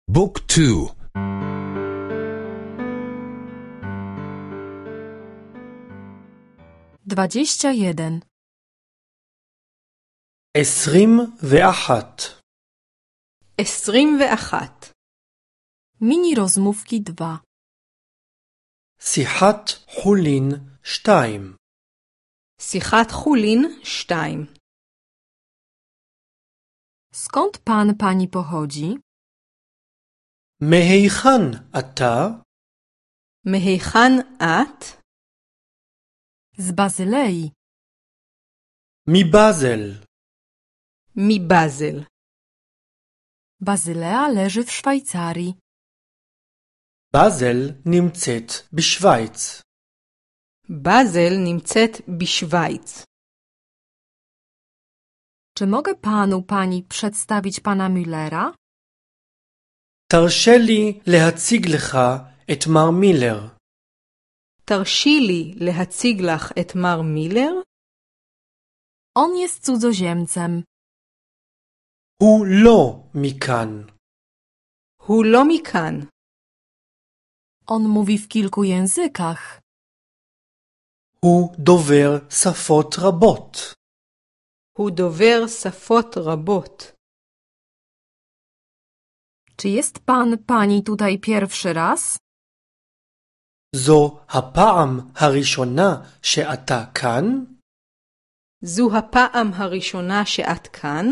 بوك 2. 21. 21. 21. Mini rozmówki 2. שיחת חולין 2. שיחת חולין 2. Skąd pani pochodzi? מהיכן אתה? מהיכן את? Z Bazylei. מבאזל. מבאזל. Bazylea leży w Szwajcarii. באזל נמצאת בשוויץ. באזל נמצאת בשוויץ. Czy mogę pani przedstawić pana Müllera? תרשה לי להציג לך את מר מילר. תרשי לי להציג לך את מר מילר. On jest cudzoziemcem. הוא לא מכאן. הוא לא מכאן. On mówi w kilku językach. הוא דובר שפות רבות. הוא דובר שפות רבות. Czy jest pani tutaj pierwszy raz? זו הפעם הראשונה שאתה כאן? זו הפעם הראשונה שאת כאן?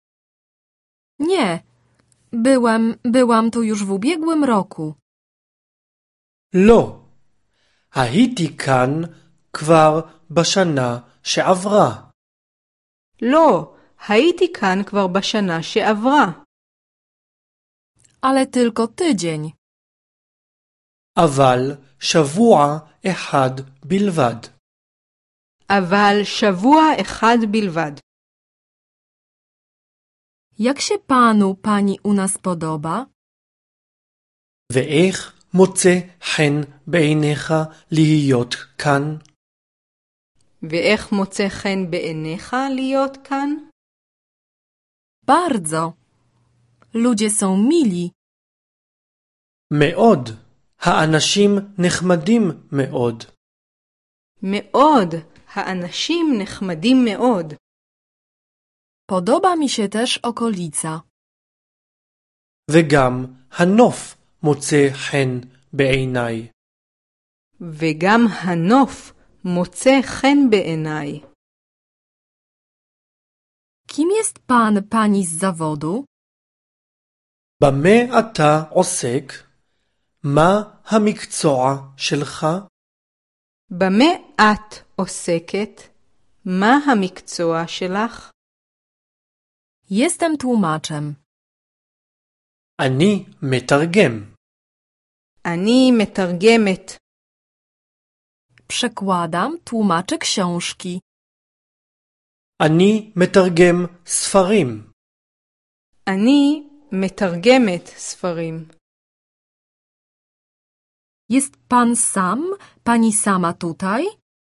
Nie. Byłam tu już w ubiegłym roku. לא. הייתי כאן כבר בשנה שעברה. לא, הייתי כאן כבר בשנה שעברה. Ale tylko tydzień. אבל שבוע אחד בלבד. אבל שבוע אחד בלבד. Jak się pani u nas podoba? ואיך מוצא חן בעיניך להיות כאן? ואיך מוצא חן בעיניך להיות כאן? Bardzo. Ludzie są mili. מאוד. האנשים נחמדים מאוד. מאוד. האנשים נחמדים מאוד. Podoba mi się też okolica. וגם הנוף מוצא חן בעיניי. וגם הנוף מוצא חן בעיניי. Kim jest pani z zawodu? במה אתה עוסק? מה המקצוע שלך? במה את עוסקת? מה המקצוע שלך? Jestem tłumaczem. אני מתרגם. אני מתרגמת. Przekładam, tłumaczę książki. אני מתרגם ספרים. אני מתרגמת ספרים. Jest pani sama tutaj?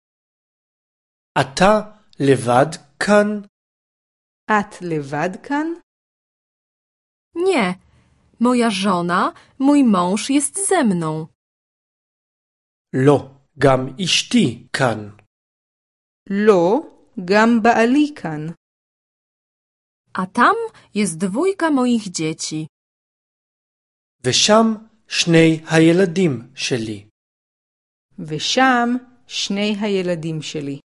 אתה לבד כאן? את לבד כאן? Nie. Moja żona, mój mąż jest ze mną. לא, גם אשתי כאן. לא, גם בעלי כאן. A tam jest 2 moich dzieci. ושם שני הילדים שלי. ושם 2 הילדים שלי.